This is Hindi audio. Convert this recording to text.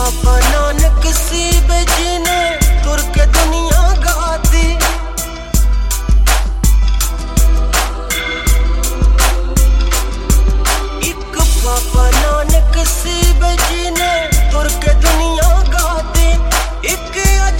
बाबा नानक सीब जी ने तुर के दुनिया गाती। एक बाबा नानक सीब जी ने तुर के दुनिया गाती। एक